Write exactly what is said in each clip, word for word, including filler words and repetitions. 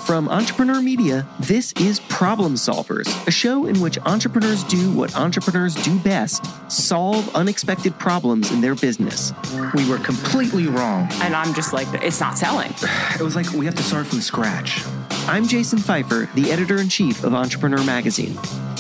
From Entrepreneur Media, this is Problem Solvers, a show in which entrepreneurs do what entrepreneurs do best: solve unexpected problems in their business. We were completely wrong. And I'm just like, it's not selling. It was like we have to start from scratch. I'm Jason Pfeiffer, the editor-in-chief of Entrepreneur Magazine.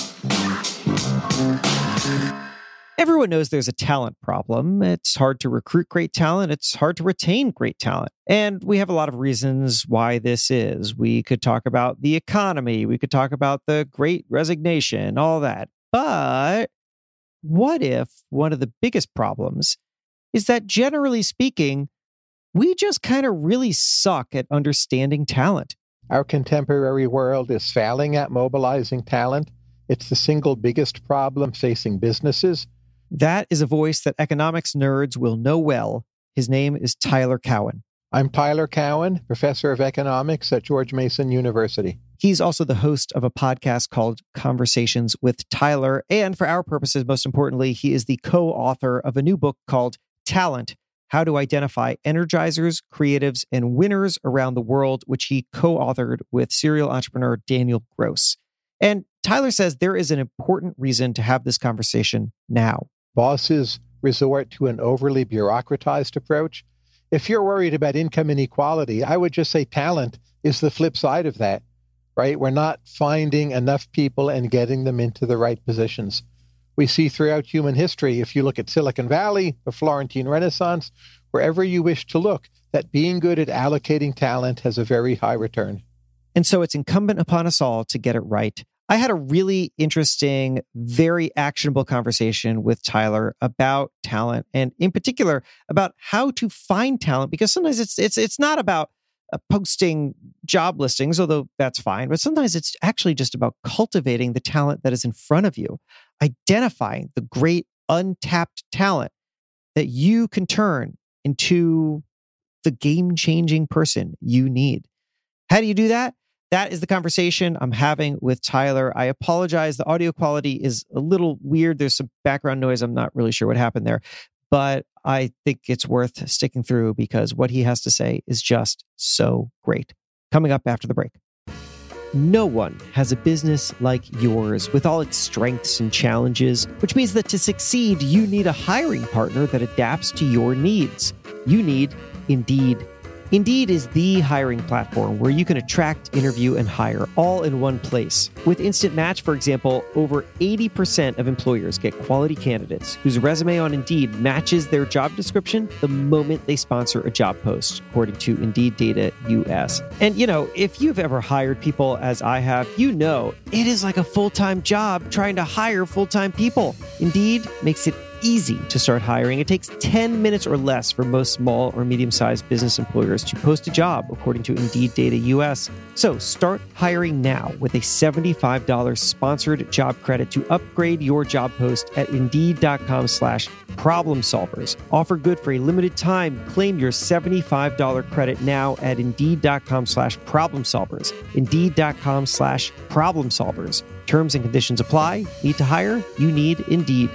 Everyone knows there's a talent problem. It's hard to recruit great talent. It's hard to retain great talent. And we have a lot of reasons why this is. We could talk about the economy. We could talk about the Great Resignation, all that. But what if one of the biggest problems is that, generally speaking, we just kind of really suck at understanding talent? Our contemporary world is failing at mobilizing talent. It's the single biggest problem facing businesses. That is a voice that economics nerds will know well. His name is Tyler Cowen. I'm Tyler Cowen, professor of economics at George Mason University. He's also the host of a podcast called Conversations with Tyler. And for our purposes, most importantly, he is the co-author of a new book called Talent: How to Identify Energizers, Creatives, and Winners Around the World, which he co-authored with serial entrepreneur Daniel Gross. And Tyler says there is an important reason to have this conversation now. Bosses resort to an overly bureaucratized approach. If you're worried about income inequality, I would just say talent is the flip side of that, right? We're not finding enough people and getting them into the right positions. We see throughout human history, if you look at Silicon Valley, the Florentine Renaissance, wherever you wish to look, that being good at allocating talent has a very high return. And so it's incumbent upon us all to get it right. I had a really interesting, very actionable conversation with Tyler about talent, and in particular about how to find talent, because sometimes it's it's it's not about uh, posting job listings, although that's fine, but sometimes it's actually just about cultivating the talent that is in front of you, identifying the great untapped talent that you can turn into the game-changing person you need. How do you do that? That is the conversation I'm having with Tyler. I apologize. The audio quality is a little weird. There's some background noise. I'm not really sure what happened there, but I think it's worth sticking through because what he has to say is just so great. Coming up after the break. No one has a business like yours with all its strengths and challenges, which means that to succeed, you need a hiring partner that adapts to your needs. You need Indeed. Indeed is the hiring platform where you can attract, interview, and hire all in one place. With Instant Match, for example, over eighty percent of employers get quality candidates whose resume on Indeed matches their job description the moment they sponsor a job post, according to Indeed Data U S. And, you know, if you've ever hired people as I have, you know it is like a full-time job trying to hire full-time people. Indeed makes it easy to start hiring. It takes ten minutes or less for most small or medium-sized business employers to post a job, according to Indeed Data U S. So start hiring now with a seventy-five dollars sponsored job credit to upgrade your job post at Indeed.com slash problem solvers. Offer good for a limited time. Claim your seventy-five dollars credit now at Indeed.com slash problem solvers. Indeed.com slash problem solvers. Terms and conditions apply. Need to hire? You need Indeed.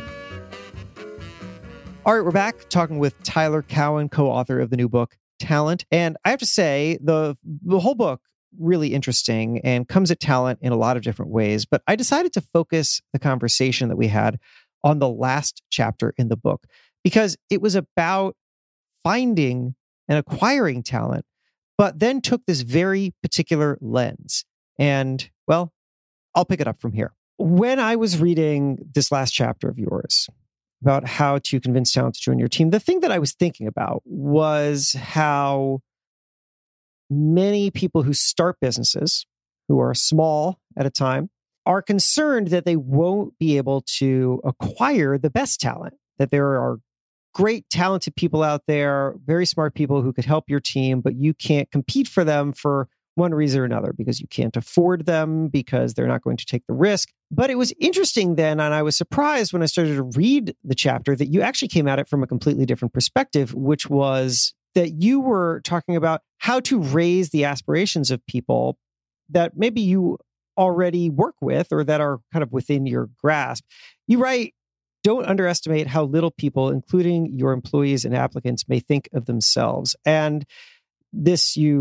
All right, we're back talking with Tyler Cowen, co-author of the new book, Talent. And I have to say, the, the whole book, really interesting and comes at talent in a lot of different ways. But I decided to focus the conversation that we had on the last chapter in the book, because it was about finding and acquiring talent, but then took this very particular lens. And, well, I'll pick it up from here. When I was reading this last chapter of yours, about how to convince talent to join your team, the thing that I was thinking about was how many people who start businesses, who are small at a time, are concerned that they won't be able to acquire the best talent, that there are great, talented people out there, very smart people who could help your team, but you can't compete for them for one reason or another, because you can't afford them, because they're not going to take the risk. But it was interesting then, and I was surprised when I started to read the chapter, that you actually came at it from a completely different perspective, which was that you were talking about how to raise the aspirations of people that maybe you already work with or that are kind of within your grasp. You write, don't underestimate how little people, including your employees and applicants, may think of themselves. And this you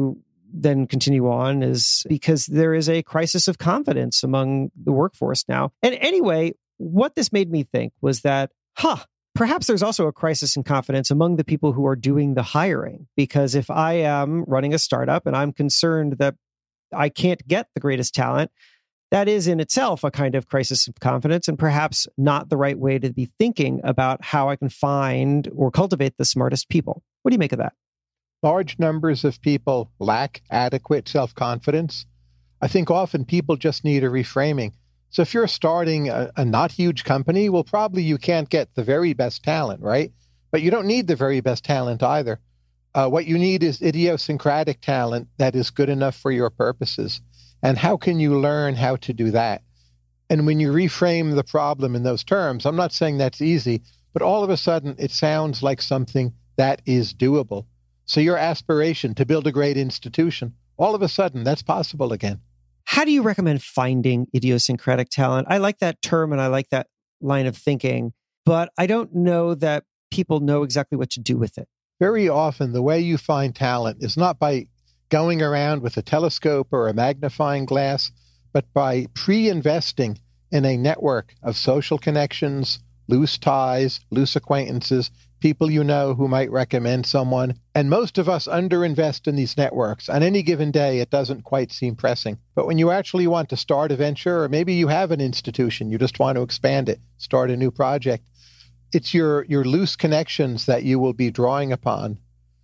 then continue on is because there is a crisis of confidence among the workforce now. And anyway, what this made me think was that, huh, perhaps there's also a crisis in confidence among the people who are doing the hiring. Because if I am running a startup and I'm concerned that I can't get the greatest talent, that is in itself a kind of crisis of confidence and perhaps not the right way to be thinking about how I can find or cultivate the smartest people. What do you make of that? Large numbers of people lack adequate self-confidence. I think often people just need a reframing. So if you're starting a, a not huge company, well, probably you can't get the very best talent, right? But you don't need the very best talent either. Uh, what you need is idiosyncratic talent that is good enough for your purposes. And how can you learn how to do that? And when you reframe the problem in those terms, I'm not saying that's easy, but all of a sudden it sounds like something that is doable. So your aspiration to build a great institution, all of a sudden that's possible again. How do you recommend finding idiosyncratic talent? I like that term and I like that line of thinking, but I don't know that people know exactly what to do with it. Very often, the way you find talent is not by going around with a telescope or a magnifying glass, but by pre-investing in a network of social connections, loose ties, loose acquaintances, people you know who might recommend someone. And most of us underinvest in these networks. On any given day, it doesn't quite seem pressing. But when you actually want to start a venture, or maybe you have an institution, you just want to expand it, start a new project, it's your, your loose connections that you will be drawing upon.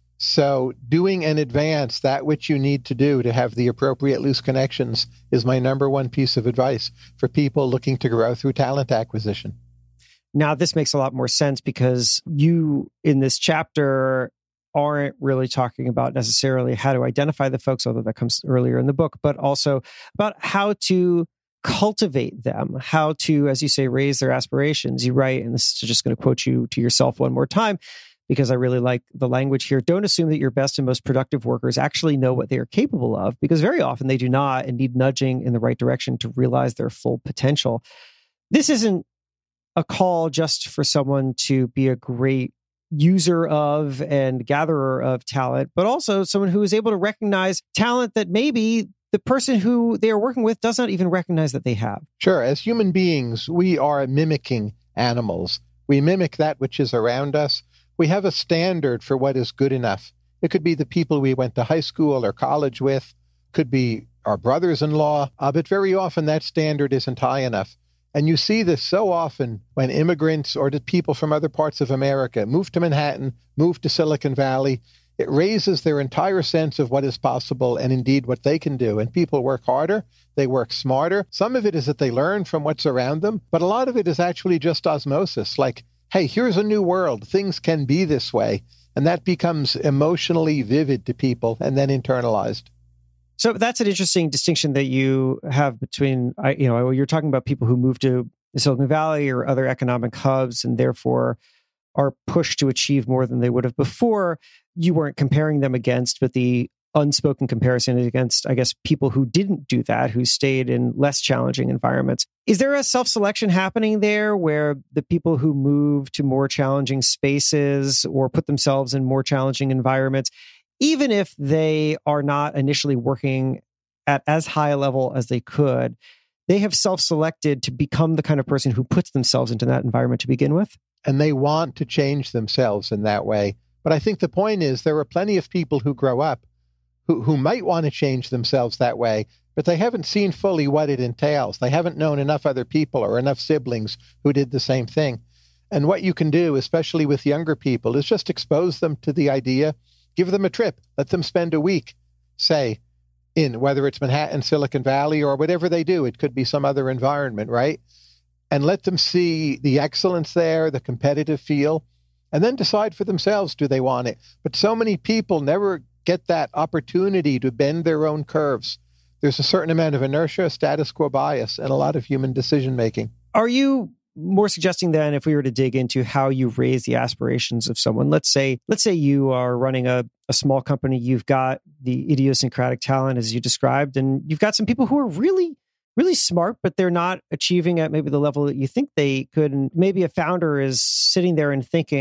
So doing in advance that which you need to do to have the appropriate loose connections is my number one piece of advice for people looking to grow through talent acquisition. Now, this makes a lot more sense because you, in this chapter, aren't really talking about necessarily how to identify the folks, although that comes earlier in the book, but also about how to cultivate them, how to, as you say, raise their aspirations. You write, and this is just going to quote you to yourself one more time, because I really like the language here. Don't assume that your best and most productive workers actually know what they are capable of, because very often they do not and need nudging in the right direction to realize their full potential. This isn't a call just for someone to be a great user of and gatherer of talent, but also someone who is able to recognize talent that maybe the person who they are working with does not even recognize that they have. Sure. As human beings, we are mimicking animals. We mimic that which is around us. We have a standard for what is good enough. It could be the people we went to high school or college with, could be our brothers-in-law, uh, but very often that standard isn't high enough. And you see this so often when immigrants or the people from other parts of America move to Manhattan, move to Silicon Valley. It raises their entire sense of what is possible and indeed what they can do. And people work harder, they work smarter. Some of it is that they learn from what's around them, but a lot of it is actually just osmosis, like, hey, here's a new world. Things can be this way. And that becomes emotionally vivid to people and then internalized. So that's an interesting distinction that you have between, you know, you're talking about people who move to Silicon Valley or other economic hubs and therefore are pushed to achieve more than they would have before. You weren't comparing them against, but the unspoken comparison is against, I guess, people who didn't do that, who stayed in less challenging environments. Is there a self-selection happening there where the people who move to more challenging spaces or put themselves in more challenging environments, even if they are not initially working at as high a level as they could, they have self-selected to become the kind of person who puts themselves into that environment to begin with? And they want to change themselves in that way. But I think the point is there are plenty of people who grow up who, who might want to change themselves that way, but they haven't seen fully what it entails. They haven't known enough other people or enough siblings who did the same thing. And what you can do, especially with younger people, is just expose them to the idea, give them a trip, let them spend a week, say, in whether it's Manhattan, Silicon Valley, or whatever they do. It could be some other environment, right? And let them see the excellence there, the competitive feel, and then decide for themselves, do they want it? But so many people never get that opportunity to bend their own curves. There's a certain amount of inertia, status quo bias, and a lot of human decision-making. Are you more suggesting then, if we were to dig into how you raise the aspirations of someone, let's say, let's say you are running a, a small company, you've got the idiosyncratic talent as you described, and you've got some people who are really, really smart, but they're not achieving at maybe the level that you think they could. And maybe a founder is sitting there and thinking,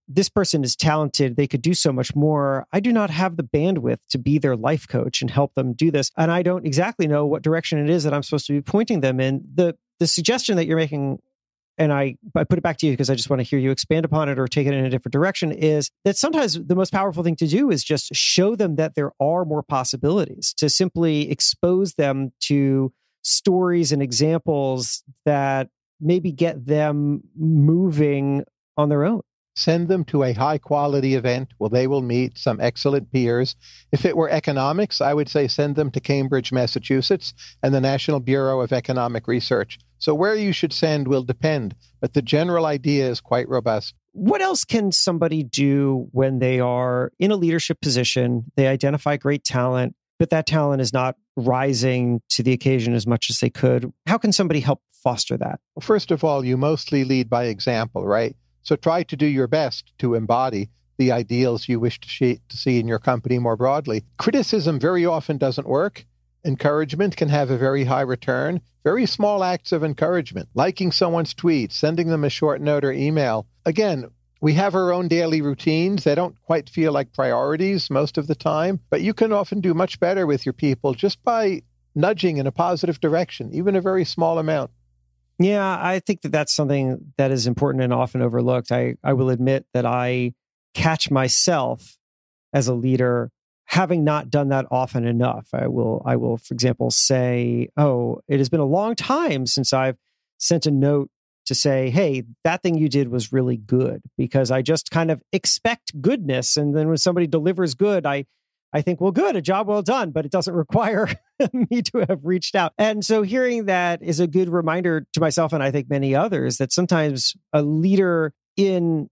this person is talented, they could do so much more. I do not have the bandwidth to be their life coach and help them do this. And I don't exactly know what direction it is that I'm supposed to be pointing them in. The the suggestion that you're making, and I, I put it back to you because I just want to hear you expand upon it or take it in a different direction, is that sometimes the most powerful thing to do is just show them that there are more possibilities, to simply expose them to stories and examples that maybe get them moving on their own. Send them to a high-quality event where they will meet some excellent peers. If it were economics, I would say send them to Cambridge, Massachusetts, and the National Bureau of Economic Research. So where you should send will depend, but the general idea is quite robust. What else can somebody do when they are in a leadership position? They identify great talent, but that talent is not rising to the occasion as much as they could. How can somebody help foster that? Well, first of all, you mostly lead by example, right? So try to do your best to embody the ideals you wish to, she- to see in your company more broadly. Criticism very often doesn't work. Encouragement can have a very high return. Very small acts of encouragement, liking someone's tweet, sending them a short note or email. Again, we have our own daily routines. They don't quite feel like priorities most of the time, but you can often do much better with your people just by nudging in a positive direction, even a very small amount. Yeah, I think that that's something that is important and often overlooked. I, I will admit that I catch myself as a leader having not done that often enough. I will, I will, for example, say, oh, it has been a long time since I've sent a note to say, hey, that thing you did was really good, because I just kind of expect goodness. And then when somebody delivers good, I I think, well, good, a job well done, but it doesn't require me to have reached out. And so hearing that is a good reminder to myself, and I think many others, that sometimes a leader in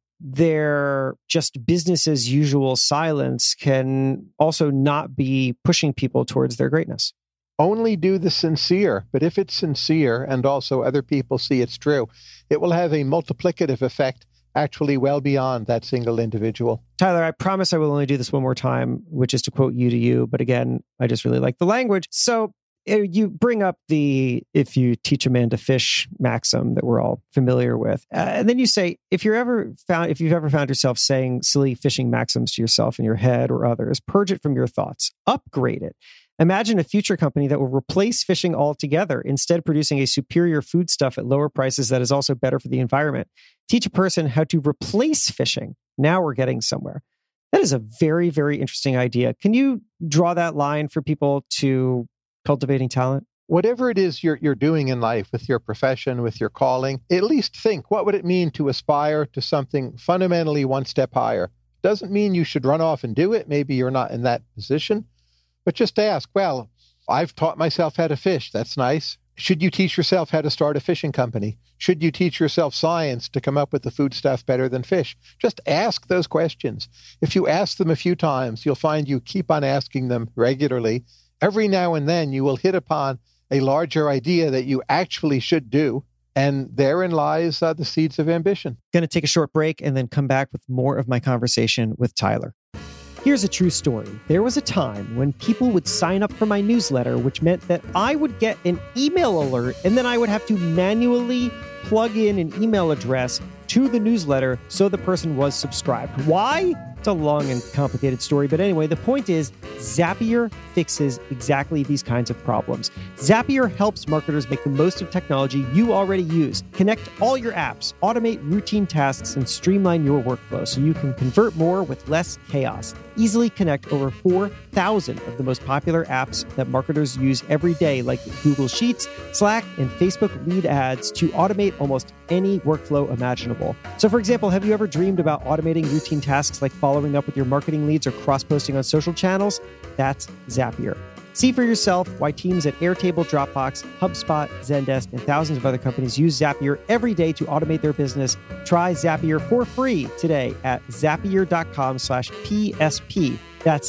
their just business as usual silence can also not be pushing people towards their greatness. Only do the sincere, but if it's sincere and also other people see it's true, it will have a multiplicative effect actually well beyond that single individual. Tyler, I promise I will only do this one more time, which is to quote you to you. But again, I just really like the language. So you bring up the if you teach a man to fish maxim that we're all familiar with. Uh, and then you say, if you're ever found, if you've ever found yourself saying silly fishing maxims to yourself in your head or others, purge it from your thoughts, upgrade it. Imagine a future company that will replace fishing altogether, instead producing a superior foodstuff at lower prices that is also better for the environment. Teach a person how to replace fishing. Now we're getting somewhere. That is a very, very interesting idea. Can you draw that line for people to cultivating talent? Whatever it is you're you're doing in life with your profession, with your calling, at least think, what would it mean to aspire to something fundamentally one step higher? Doesn't mean you should run off and do it. Maybe you're not in that position. But just ask, well, I've taught myself how to fish. That's nice. Should you teach yourself how to start a fishing company? Should you teach yourself science to come up with the foodstuff better than fish? Just ask those questions. If you ask them a few times, you'll find you keep on asking them regularly. Every now and then you will hit upon a larger idea that you actually should do. And therein lies uh, the seeds of ambition. Going to take a short break and then come back with more of my conversation with Tyler. Here's a true story. There was a time when people would sign up for my newsletter, which meant that I would get an email alert and then I would have to manually plug in an email address to the newsletter so the person was subscribed. Why? It's a long and complicated story, but anyway, the point is Zapier fixes exactly these kinds of problems. Zapier helps marketers make the most of technology you already use. Connect all your apps, automate routine tasks, and streamline your workflow so you can convert more with less chaos. Easily connect over four thousand of the most popular apps that marketers use every day, like Google Sheets, Slack, and Facebook lead ads to automate almost any workflow imaginable. So for example, have you ever dreamed about automating routine tasks like following up with your marketing leads or cross-posting on social channels? That's Zapier. See for yourself why teams at Airtable, Dropbox, HubSpot, Zendesk, and thousands of other companies use Zapier every day to automate their business. Try Zapier for free today at zapier.com slash PSP. That's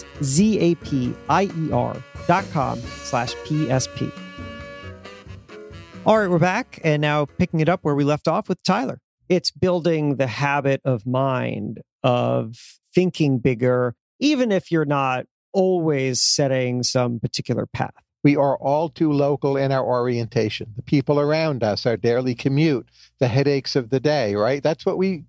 Z-A-P-I-E-R dot com slash P-S-P. All right, we're back. And now picking it up where we left off with Tyler. It's building the habit of mind of thinking bigger, even if you're not always setting some particular path. We are all too local in our orientation. The people around us, our daily commute, the headaches of the day, right? That's what we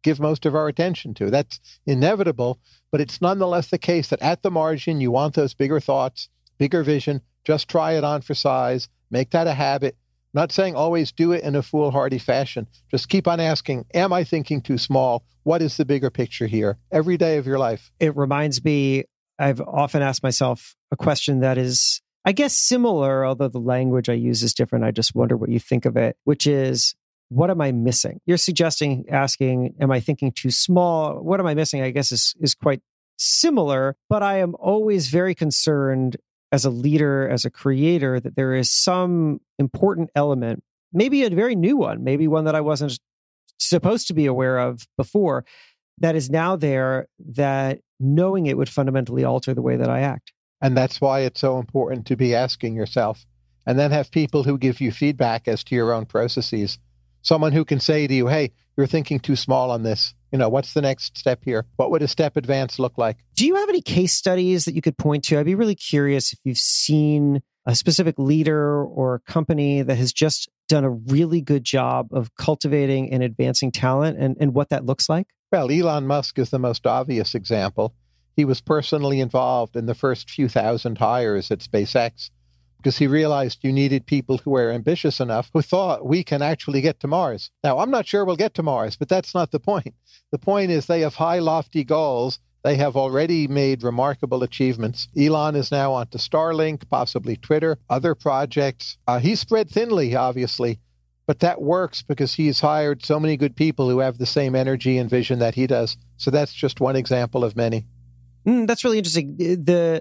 give most of our attention to. That's inevitable, but it's nonetheless the case that at the margin, you want those bigger thoughts, bigger vision. Just try it on for size. Make that a habit. Not saying always do it in a foolhardy fashion. Just keep on asking, am I thinking too small? What is the bigger picture here? Every day of your life. It reminds me, I've often asked myself a question that is, I guess, similar, although the language I use is different. I just wonder what you think of it, which is, what am I missing? You're suggesting asking, am I thinking too small? What am I missing? I guess is, is quite similar, but I am always very concerned as a leader, as a creator, that there is some important element, maybe a very new one, maybe one that I wasn't supposed to be aware of before, that is now there, that knowing it would fundamentally alter the way that I act. And that's why it's so important to be asking yourself, and then have people who give you feedback as to your own processes. Someone who can say to you, hey, you're thinking too small on this. You know, what's the next step here? What would a step advance look like? Do you have any case studies that you could point to? I'd be really curious if you've seen a specific leader or company that has just done a really good job of cultivating and advancing talent, and, and what that looks like. Well, Elon Musk is the most obvious example. He was personally involved in the first few thousand hires at SpaceX because he realized you needed people who were ambitious enough, who thought we can actually get to Mars. Now, I'm not sure we'll get to Mars, but that's not the point. The point is they have high, lofty goals. They have already made remarkable achievements. Elon is now onto Starlink, possibly Twitter, other projects. Uh, he's spread thinly, obviously, but that works because he's hired so many good people who have the same energy and vision that he does. So that's just one example of many. Mm, that's really interesting. The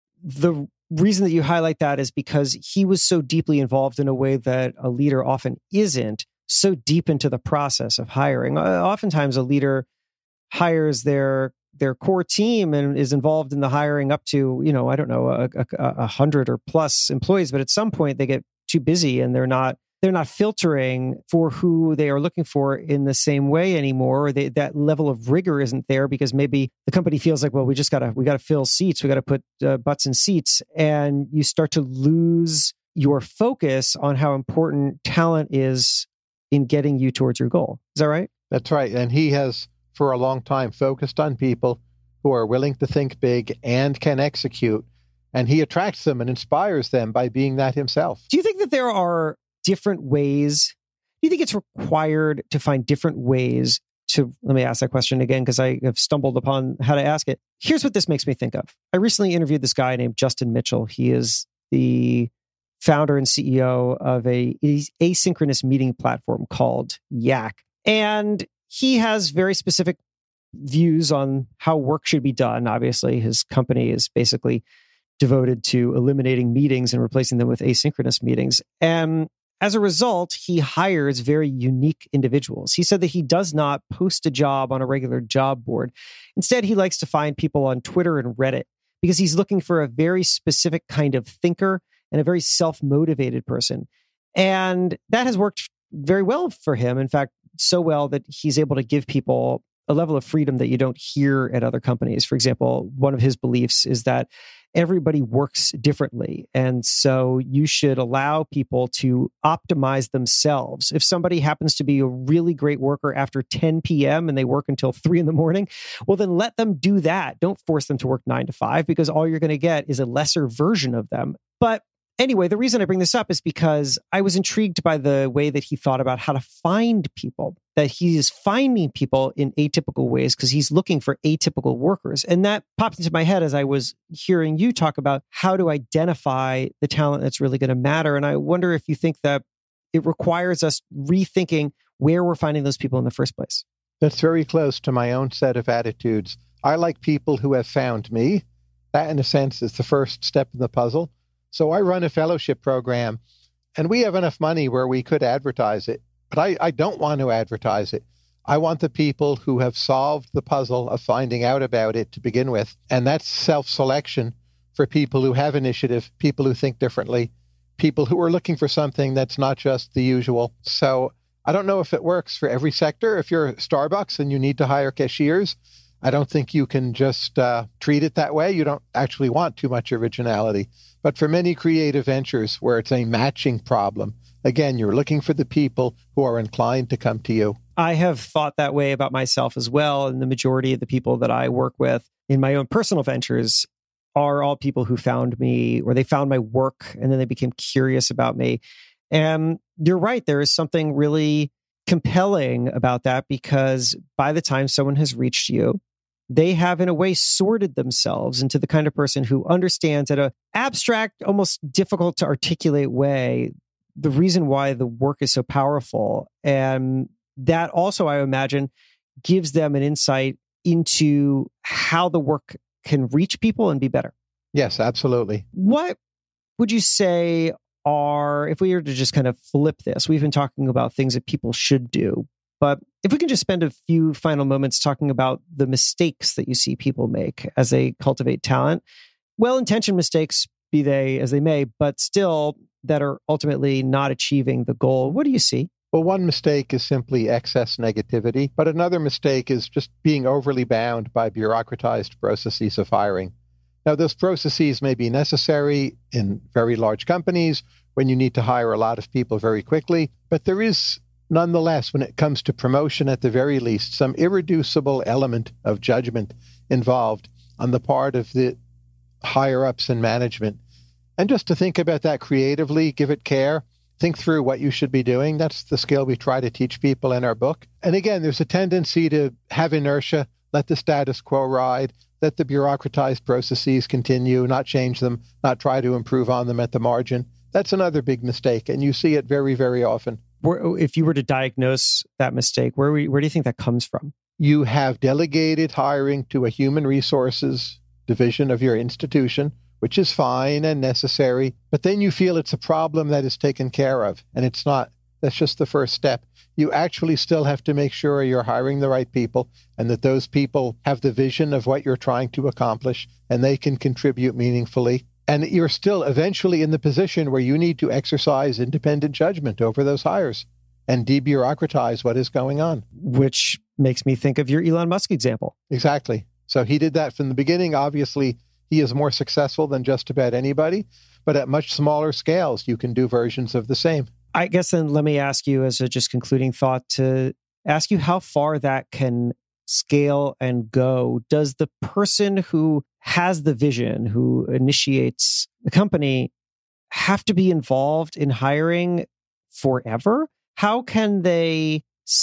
the reason that you highlight that is because he was so deeply involved in a way that a leader often isn't, so deep into the process of hiring. Uh, oftentimes a leader hires their their core team and is involved in the hiring up to, you know, I don't know, a, a, a hundred or plus employees, but at some point they get too busy and they're not they're not filtering for who they are looking for in the same way anymore. They, that level of rigor isn't there because maybe the company feels like, well, we just gotta we gotta fill seats, we gotta put uh, butts in seats, and you start to lose your focus on how important talent is in getting you towards your goal. Is that right? That's right, and he has for a long time focused on people who are willing to think big and can execute, and he attracts them and inspires them by being that himself. Do you think that there are different ways? Do you think it's required to find different ways to, let me ask that question again, because I have stumbled upon how to ask it. Here's what this makes me think of. I recently interviewed this guy named Justin Mitchell. He is the founder and C E O of a asynchronous meeting platform called Yak. And he has very specific views on how work should be done. Obviously, his company is basically devoted to eliminating meetings and replacing them with asynchronous meetings. And as a result, he hires very unique individuals. He said that he does not post a job on a regular job board. Instead, he likes to find people on Twitter and Reddit because he's looking for a very specific kind of thinker and a very self-motivated person. And that has worked very well for him. In fact, so well that he's able to give people a level of freedom that you don't hear at other companies. For example, one of his beliefs is that everybody works differently. And so you should allow people to optimize themselves. If somebody happens to be a really great worker after ten p.m. and they work until three in the morning, well, then let them do that. Don't force them to work nine to five because all you're going to get is a lesser version of them. But anyway, the reason I bring this up is because I was intrigued by the way that he thought about how to find people, that he is finding people in atypical ways because he's looking for atypical workers. And that popped into my head as I was hearing you talk about how to identify the talent that's really going to matter. And I wonder if you think that it requires us rethinking where we're finding those people in the first place. That's very close to my own set of attitudes. I like people who have found me. That, in a sense, is the first step in the puzzle. So I run a fellowship program, and we have enough money where we could advertise it. But I, I don't want to advertise it. I want the people who have solved the puzzle of finding out about it to begin with. And that's self-selection for people who have initiative, people who think differently, people who are looking for something that's not just the usual. So I don't know if it works for every sector. If you're Starbucks and you need to hire cashiers, I don't think you can just uh, treat it that way. You don't actually want too much originality. But for many creative ventures where it's a matching problem, again, you're looking for the people who are inclined to come to you. I have thought that way about myself as well. And the majority of the people that I work with in my own personal ventures are all people who found me, or they found my work and then they became curious about me. And you're right, there is something really compelling about that, because by the time someone has reached you, they have in a way sorted themselves into the kind of person who understands at an abstract, almost difficult to articulate way, the reason why the work is so powerful. And that also, I imagine, gives them an insight into how the work can reach people and be better. Yes, absolutely. What would you say are, if we were to just kind of flip this, we've been talking about things that people should do, but if we can just spend a few final moments talking about the mistakes that you see people make as they cultivate talent, well-intentioned mistakes, be they as they may, but still that are ultimately not achieving the goal. What do you see? Well, one mistake is simply excess negativity, but another mistake is just being overly bound by bureaucratized processes of hiring. Now, those processes may be necessary in very large companies when you need to hire a lot of people very quickly, but there is nonetheless, when it comes to promotion at the very least, some irreducible element of judgment involved on the part of the higher-ups in management. And just to think about that creatively, give it care, think through what you should be doing. That's the skill we try to teach people in our book. And again, there's a tendency to have inertia, let the status quo ride, let the bureaucratized processes continue, not change them, not try to improve on them at the margin. That's another big mistake, and you see it very, very often. If you were to diagnose that mistake, where where do you think that comes from? You have delegated hiring to a human resources division of your institution, which is fine and necessary, but then you feel it's a problem that is taken care of, and it's not. That's just the first step. You actually still have to make sure you're hiring the right people and that those people have the vision of what you're trying to accomplish and they can contribute meaningfully. And you're still eventually in the position where you need to exercise independent judgment over those hires and debureaucratize what is going on. Which makes me think of your Elon Musk example. Exactly. So he did that from the beginning. Obviously, he is more successful than just about anybody, but at much smaller scales, you can do versions of the same. I guess then let me ask you as a just concluding thought to ask you how far that can scale and go. Does the person who has the vision, who initiates the company, have to be involved in hiring forever? How can they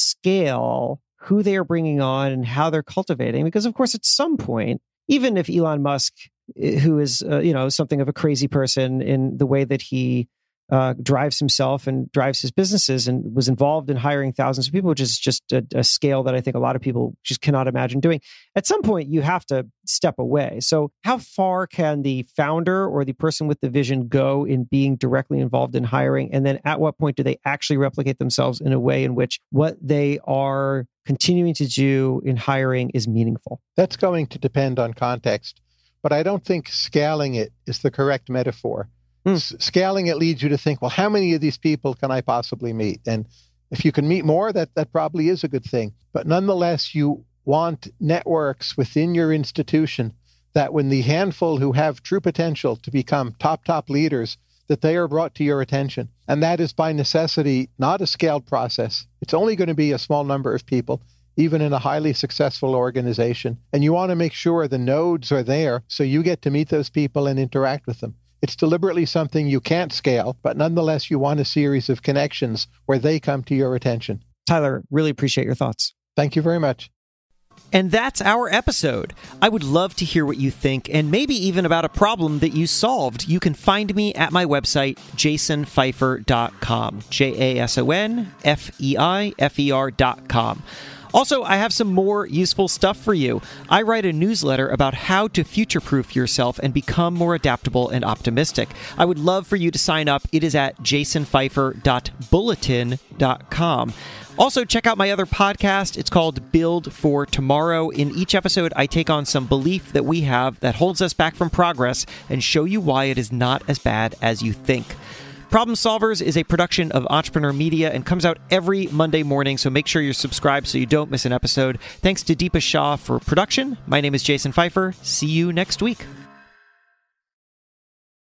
scale who they are bringing on and how they're cultivating? Because of course, at some point, even if Elon Musk, who is uh, you know something of a crazy person in the way that he uh, drives himself and drives his businesses and was involved in hiring thousands of people, which is just a, a scale that I think a lot of people just cannot imagine doing. At some point, you have to step away. So how far can the founder or the person with the vision go in being directly involved in hiring? And then at what point do they actually replicate themselves in a way in which what they are continuing to do in hiring is meaningful? That's going to depend on context, but I don't think scaling it is the correct metaphor. Mm. Scaling it leads you to think, well, how many of these people can I possibly meet? And if you can meet more, that, that probably is a good thing. But nonetheless, you want networks within your institution that when the handful who have true potential to become top, top leaders, that they are brought to your attention. And that is by necessity not a scaled process. It's only going to be a small number of people, even in a highly successful organization. And you want to make sure the nodes are there so you get to meet those people and interact with them. It's deliberately something you can't scale, but nonetheless, you want a series of connections where they come to your attention. Tyler, really appreciate your thoughts. Thank you very much. And that's our episode. I would love to hear what you think and maybe even about a problem that you solved. You can find me at my website, jason feifer dot com, J A S O N F E I F E R dot com. Also, I have some more useful stuff for you. I write a newsletter about how to future-proof yourself and become more adaptable and optimistic. I would love for you to sign up. It is at jason feifer dot bulletin dot com. Also, check out my other podcast. It's called Build for Tomorrow. In each episode, I take on some belief that we have that holds us back from progress and show you why it is not as bad as you think. Problem Solvers is a production of Entrepreneur Media and comes out every Monday morning, so make sure you're subscribed so you don't miss an episode. Thanks to Deepa Shah for production. My name is Jason Feifer. See you next week.